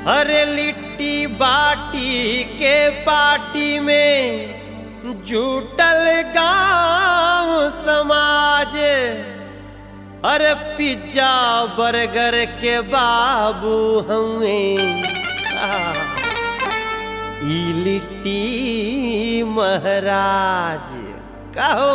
अरे लिट्टी बाटी के पार्टी में जुटल गांव समाज। अरे पिज्जा बर्गर के बाबू हमें ई लिट्टी महाराज कहो।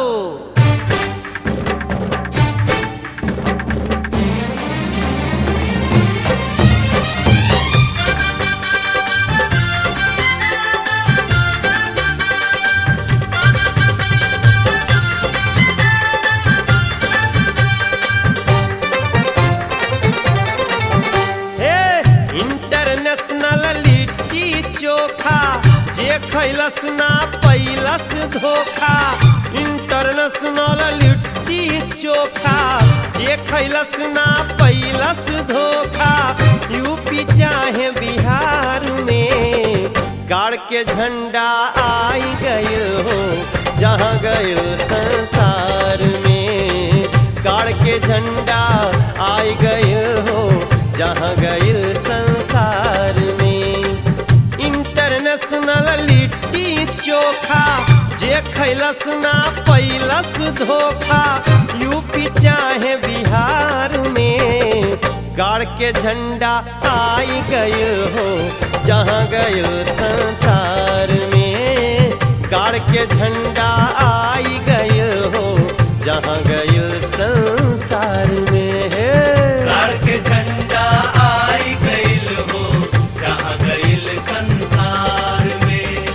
इंटरनेशनल लिट्टी चोखा जे खैलस ना पैलस धोखा। इंटरनेशनल लिट्टी चोखा जे खैलस ना पैलस धोखा। यूपी चाहे बिहार में गाड़ के झंडा आई गए हो जहाँ गए संसार में। गाड़ के झंडा आई गए हो जहाँ गए संसार में। इंटरनेशनल लिट्टी चोखा जे खैलस ना पैलस धोखा। यूपी चाहे बिहार में गाड़ के झंडा आई गए हो जहाँ गए संसार में। गाड़ के झंडा आई गए हो जहाँ गए संसार में। गाड़ के झंडा आई गइल हो जहाँ गइल संसार में।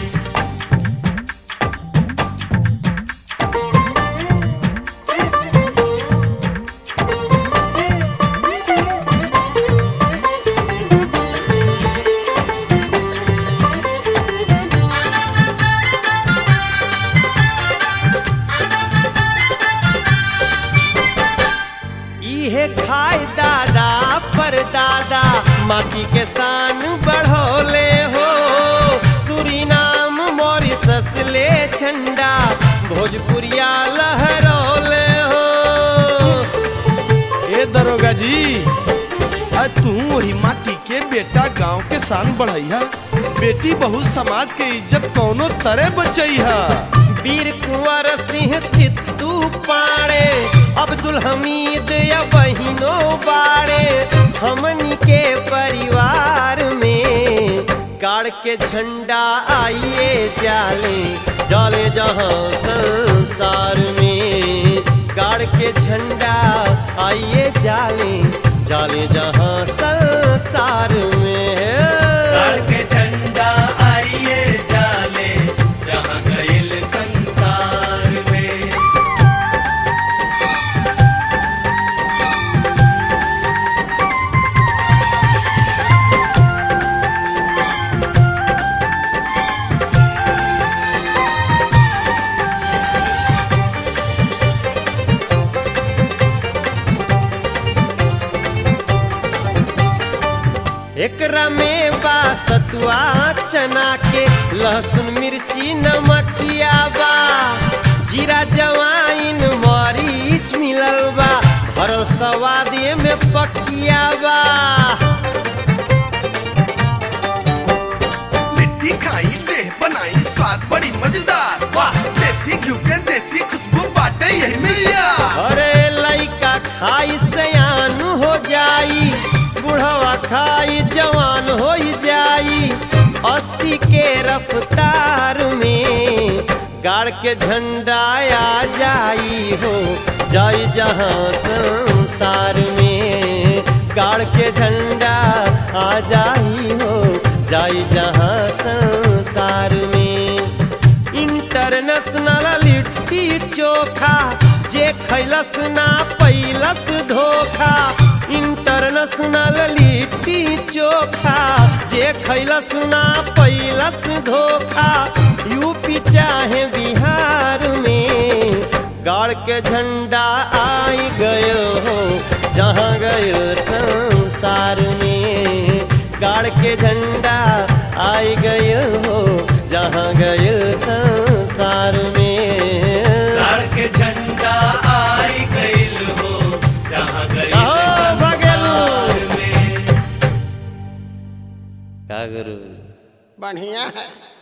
इहे खाए दादा पर दादा माटी के शान बढ़ोले हो। सुरीनाम मॉरिशस ले झंडा भोजपुरिया लहरोले हो। ए दरोगा जी आज तू वही माटी के बेटा गांव के शान बढ़ैया। बेटी बहु समाज के इज्जत कौनो तरह बचैया। वीर कुंवर सिंह चित्तू पाड़े अब्दुल हमीद या बहिनों बाड़े हमनी के परिवार में। गाड़ के झंडा आइए जाले जाले जहाँ संसार में। गाड़ के झंडा आइए जाले जाले जहाँ संसार में। गाड़ के झंडा आइए जाले जहाँ गइल संसार में। एकरा में बा सतुआ चना के लहसुन मिर्ची नमकिया बा। जीरा जवाइन मरीच मिलल बा भरल स्वाद में पकिया बा। लिट्टी खाई देह बनाई स्वाद बड़ी मजेदार। वाह देसी घी के देसी खुशबू बाटे यही मिलिया। अरे लइका खाई सयान हो जाई बुढ़वा खाई जवान हो जाई। 80 के रफ्तार में गाड़ के झंडा आ जाई हो जाई जहाँ संसार में। गाड़ के झंडा आ जाई हो जाई जहाँ संसार में। इंटरनेशनल लिट्टी चोखा जे खैलस ना पैलस धोखा। इंटरनेशनल लिट्टी चोखा जे खैलस ना पैलस धोखा। यूपी चाहे बिहार में गाड़ के झंडा आई गए हो जहाँ गए संसार में। गाड़ के झंडा आई गए हो जहाँ गए संसार में। गाड़ के झंडा आई गइल हो जहाँ गइल कहो का गुरु बढ़िया है।